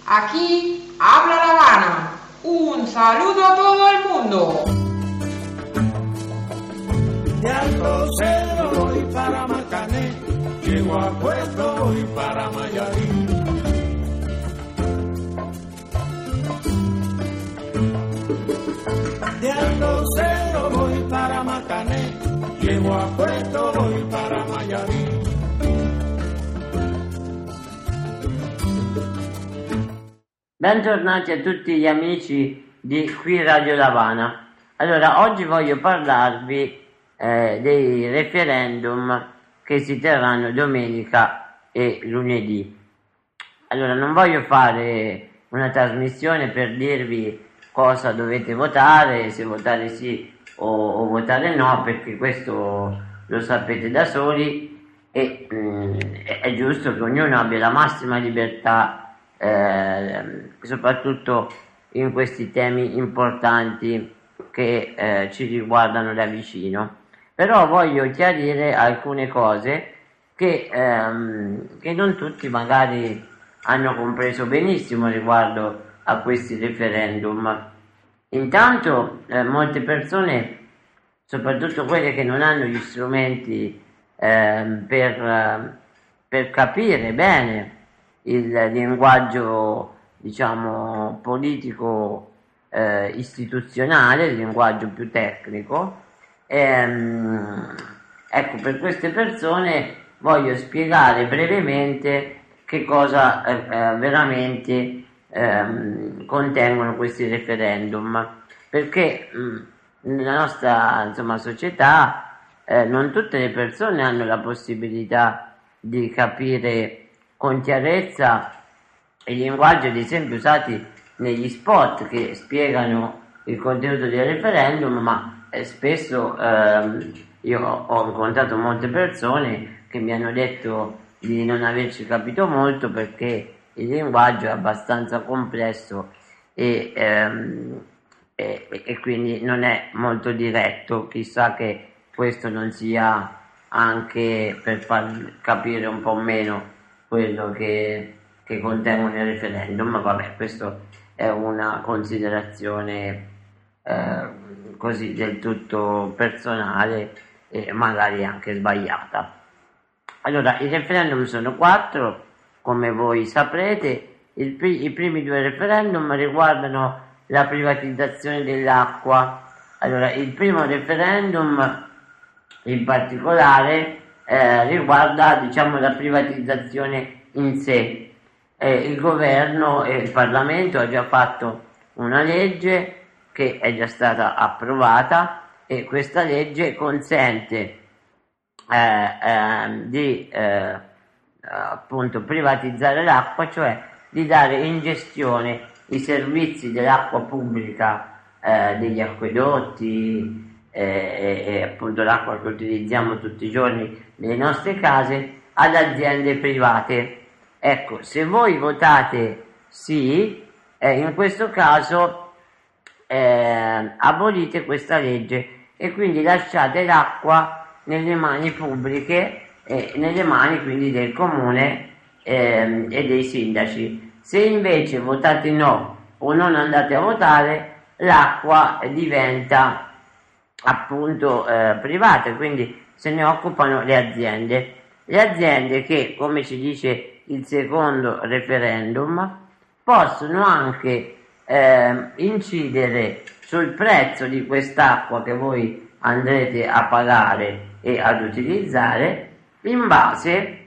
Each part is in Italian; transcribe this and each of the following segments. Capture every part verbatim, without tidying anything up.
Aquí habla La Habana. Un saludo a todo el mundo. De Alto Cero voy para Macané, llego a Puerto voy para Mayarín. De Alto Cero voy para Macané, llego a Puerto voy para Mayarín. Bentornati a tutti gli amici di Qui Radio La Habana. Allora, oggi voglio parlarvi eh, dei referendum che si terranno domenica e lunedì. Allora, non voglio fare una trasmissione per dirvi cosa dovete votare, se votare sì o, o votare no, perché questo lo sapete da soli e mh, è giusto che ognuno abbia la massima libertà, Eh, soprattutto in questi temi importanti che eh, ci riguardano da vicino. Però voglio chiarire alcune cose che, ehm, che non tutti magari hanno compreso benissimo riguardo a questi referendum. Intanto eh, molte persone, soprattutto quelle che non hanno gli strumenti eh, per, per capire bene il linguaggio, diciamo, politico eh, istituzionale, il linguaggio più tecnico. Ehm, ecco, per queste persone voglio spiegare brevemente che cosa eh, eh, veramente ehm, contengono questi referendum, perché mh, nella nostra, insomma, società eh, non tutte le persone hanno la possibilità di capire con chiarezza il linguaggio, ad esempio, usati negli spot che spiegano il contenuto del referendum, ma eh, spesso eh, io ho incontrato molte persone che mi hanno detto di non averci capito molto perché il linguaggio è abbastanza complesso e, ehm, e, e quindi non è molto diretto. Chissà che questo non sia anche per far capire un po' meno quello che, che contengono i referendum, ma vabbè, questo è una considerazione eh, così del tutto personale e magari anche sbagliata. Allora, i referendum sono quattro, come voi saprete. Il pri- i primi due referendum riguardano la privatizzazione dell'acqua. Allora, il primo referendum in particolare Eh, riguarda, diciamo, la privatizzazione in sé. Eh, il governo e il Parlamento ha già fatto una legge che è già stata approvata e questa legge consente eh, eh, di eh, appunto privatizzare l'acqua, cioè di dare in gestione i servizi dell'acqua pubblica, eh, degli acquedotti, E, e appunto l'acqua che utilizziamo tutti i giorni nelle nostre case, ad aziende private. Ecco, se voi votate sì, eh, in questo caso eh, abolite questa legge e quindi lasciate l'acqua nelle mani pubbliche e nelle mani quindi del comune eh, e dei sindaci. Se invece votate no o non andate a votare, l'acqua diventa appunto eh, private, quindi se ne occupano le aziende. Le aziende che, come ci dice il secondo referendum, possono anche eh, incidere sul prezzo di quest'acqua che voi andrete a pagare e ad utilizzare in base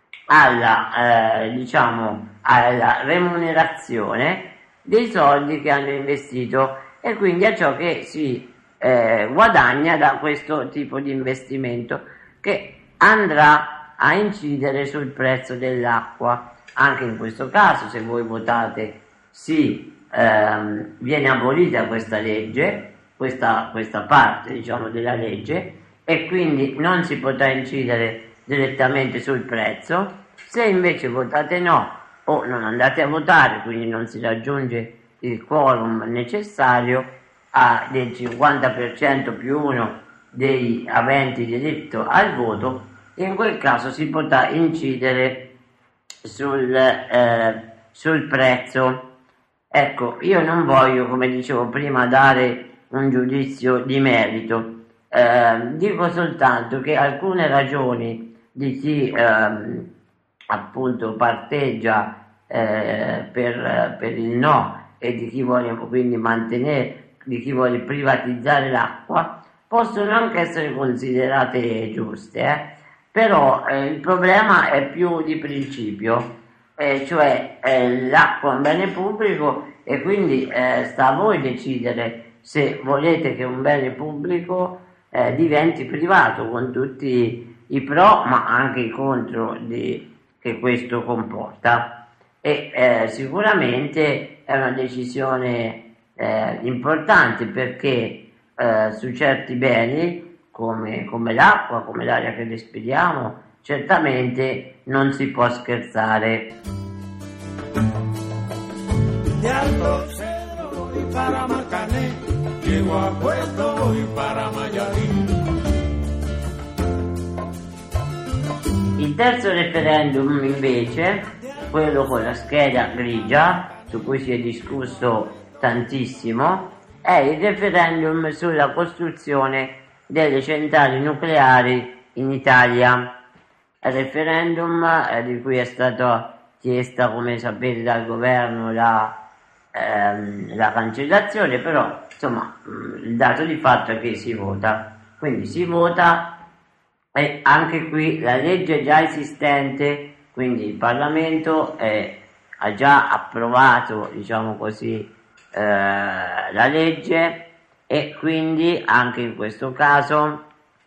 alla, eh, diciamo, alla remunerazione dei soldi che hanno investito e quindi a ciò che si Eh, guadagna da questo tipo di investimento, che andrà a incidere sul prezzo dell'acqua. Anche in questo caso, se voi votate sì, ehm, viene abolita questa legge, questa, questa parte, diciamo, della legge, e quindi non si potrà incidere direttamente sul prezzo. Se invece votate no o non andate a votare, quindi non si raggiunge il quorum necessario a del cinquanta per cento più uno dei aventi diritto al voto, in quel caso si potrà incidere sul, eh, sul prezzo. Ecco, io non voglio, come dicevo prima, dare un giudizio di merito, eh, dico soltanto che alcune ragioni di chi ehm, appunto parteggia eh, per, per il no e di chi vuole quindi mantenere, di chi vuole privatizzare l'acqua, possono anche essere considerate giuste, eh? Però eh, il problema è più di principio, eh, cioè eh, l'acqua è un bene pubblico e quindi eh, sta a voi decidere se volete che un bene pubblico eh, diventi privato, con tutti i pro ma anche i contro di, che questo comporta. E eh, sicuramente è una decisione eh, importante, perché eh, su certi beni come, come l'acqua, come l'aria che respiriamo, certamente non si può scherzare. De Alto Cedro voy para Macané, llego a Puerto voy para Mayarín. Il terzo referendum invece, quello con la scheda grigia, su cui si è discusso tantissimo, è il referendum sulla costruzione delle centrali nucleari in Italia. Il referendum eh, di cui è stata chiesta, come sapete, dal governo la, ehm, la cancellazione, però insomma il dato di fatto è che si vota, quindi si vota. E anche qui la legge già esistente, quindi il Parlamento eh, ha già approvato, diciamo così, eh, la legge, e quindi anche in questo caso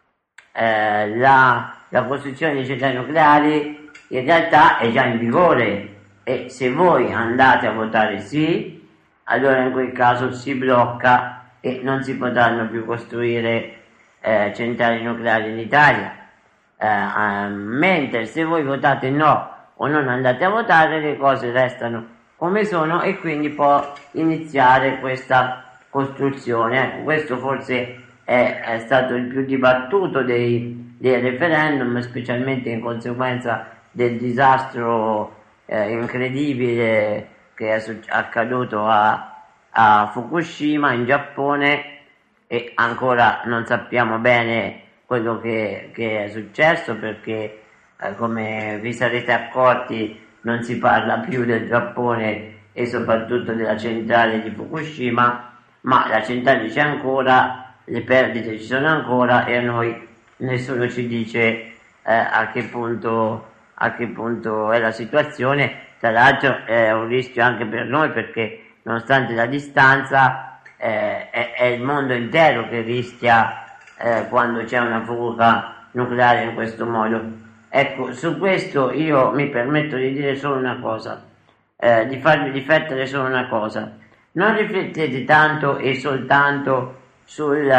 eh, la, la costruzione dei centrali nucleari in realtà è già in vigore, e se voi andate a votare sì, allora in quel caso si blocca e non si potranno più costruire eh, centrali nucleari in Italia. Eh, eh, mentre se voi votate no o non andate a votare, le cose restano come sono e quindi può iniziare questa costruzione. Ecco, questo forse è, è stato il più dibattuto dei, dei referendum, specialmente in conseguenza del disastro eh, incredibile che è accaduto a, a Fukushima in Giappone, e ancora non sappiamo bene quello che, che è successo, perché eh, come vi sarete accorti non si parla più del Giappone e soprattutto della centrale di Fukushima, ma la centrale c'è ancora, le perdite ci sono ancora, e a noi nessuno ci dice eh, a che punto, a che punto è la situazione. Tra l'altro è un rischio anche per noi, perché nonostante la distanza eh, è, è il mondo intero che rischia Eh, quando c'è una fuga nucleare in questo modo. Ecco, su questo io mi permetto di dire solo una cosa, eh, di farvi riflettere solo una cosa: non riflettete tanto e soltanto sul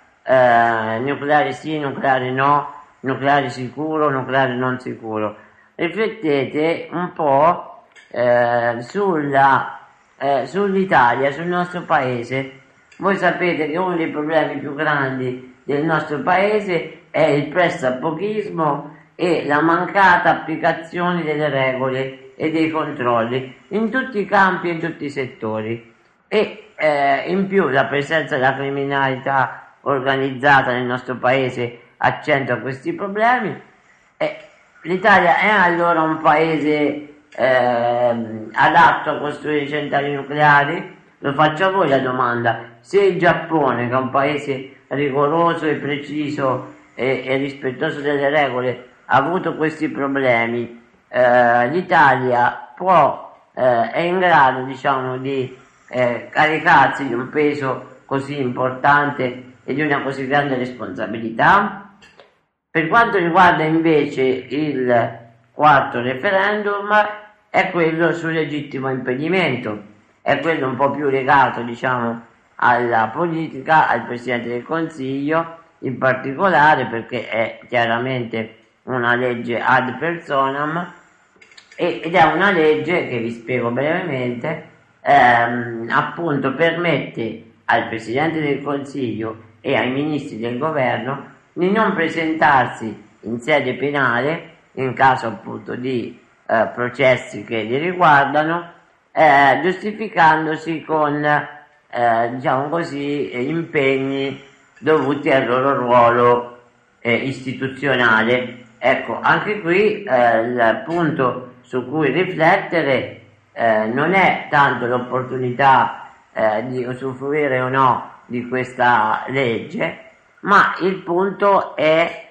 eh, nucleare sì, nucleare no, nucleare sicuro, nucleare non sicuro. Riflettete un po' eh, sulla, eh, sull'Italia, sul nostro paese. Voi sapete che uno dei problemi più grandi del nostro paese è il pressapochismo e la mancata applicazione delle regole e dei controlli in tutti i campi e in tutti i settori, e eh, in più la presenza della criminalità organizzata nel nostro paese accentua questi problemi. E l'Italia è allora un paese eh, adatto a costruire centrali nucleari? Lo faccio a voi la domanda. Se il Giappone, che è un paese rigoroso e preciso e, e rispettoso delle regole, ha avuto questi problemi, eh, l'Italia può, eh, è in grado, diciamo, di eh, caricarsi di un peso così importante e di una così grande responsabilità? Per quanto riguarda invece il quarto referendum, è quello sul legittimo impedimento, è quello un po' più legato, diciamo, alla politica, al Presidente del Consiglio in particolare, perché è chiaramente una legge ad personam, ed è una legge che vi spiego brevemente, ehm, appunto permette al Presidente del Consiglio e ai ministri del governo di non presentarsi in sede penale in caso appunto di eh, processi che li riguardano, eh, giustificandosi con, eh, diciamo così, impegni dovuti al loro ruolo eh, istituzionale. Ecco, anche qui eh, il punto su cui riflettere eh, non è tanto l'opportunità eh, di usufruire o no di questa legge, ma il punto è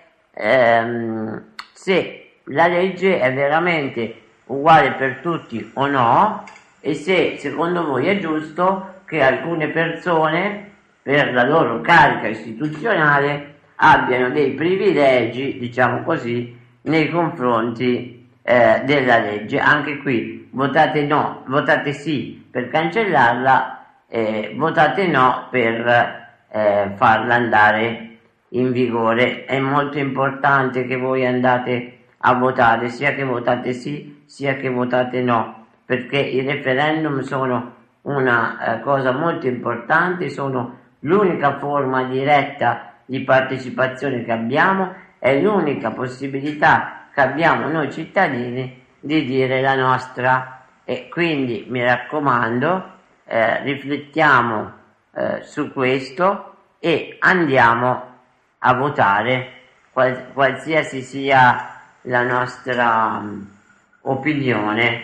ehm, se la legge è veramente uguale per tutti o no, e se secondo voi è giusto che alcune persone, per la loro carica istituzionale, abbiano dei privilegi, diciamo così, nei confronti eh, della legge. Anche qui votate no, votate sì per cancellarla, eh, votate no per eh, farla andare in vigore. È molto importante che voi andate a votare, sia che votate sì sia che votate no, perché i referendum sono una eh, cosa molto importante, sono l'unica forma diretta di partecipazione che abbiamo, è l'unica possibilità che abbiamo noi cittadini di dire la nostra. E quindi mi raccomando, eh, riflettiamo eh, su questo e andiamo a votare, qual- qualsiasi sia la nostra um, opinione.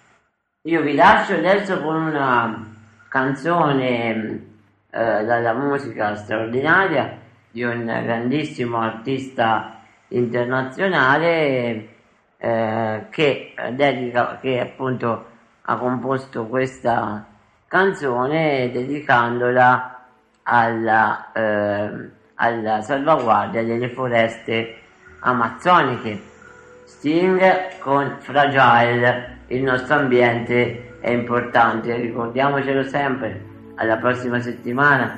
Io vi lascio adesso con una canzone eh, dalla musica straordinaria di un grandissimo artista internazionale eh, che dedica, che appunto ha composto questa canzone dedicandola alla, eh, alla salvaguardia delle foreste amazzoniche. Sting con Fragile, il nostro ambiente è importante, ricordiamocelo sempre. Alla prossima settimana.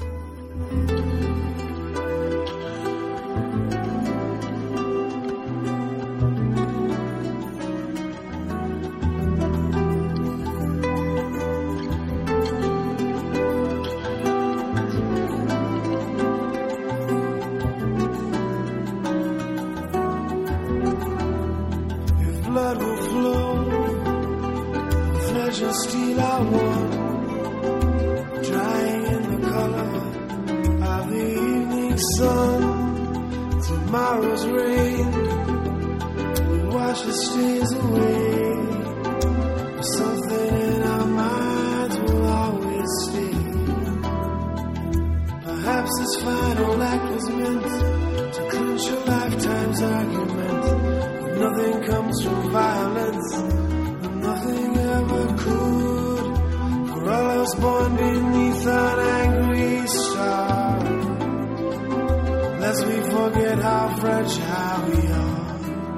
Tomorrow's rain will wash the stains away. Something in our minds will always stay. Perhaps this final act was meant to clinch a lifetime's argument. But nothing comes from violence, and nothing ever could. For all I was born beneath an angry star. Lest we forget how fragile we are.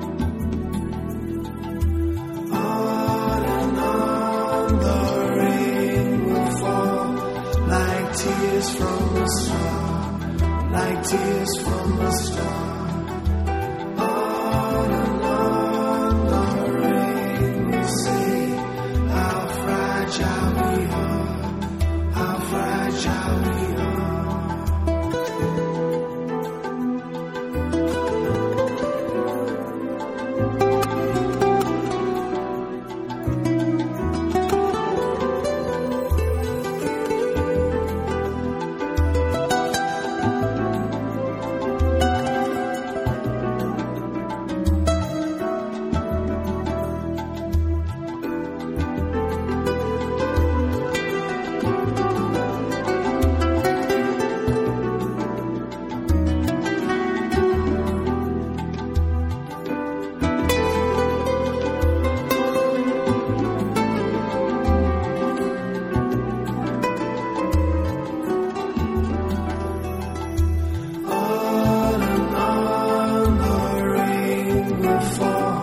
On and on the rain will fall, like tears from a star, like tears from a star. On and on the rain will say how fragile we are, how fragile we are.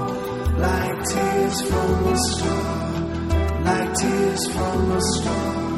Like tears from a star, like tears from a star.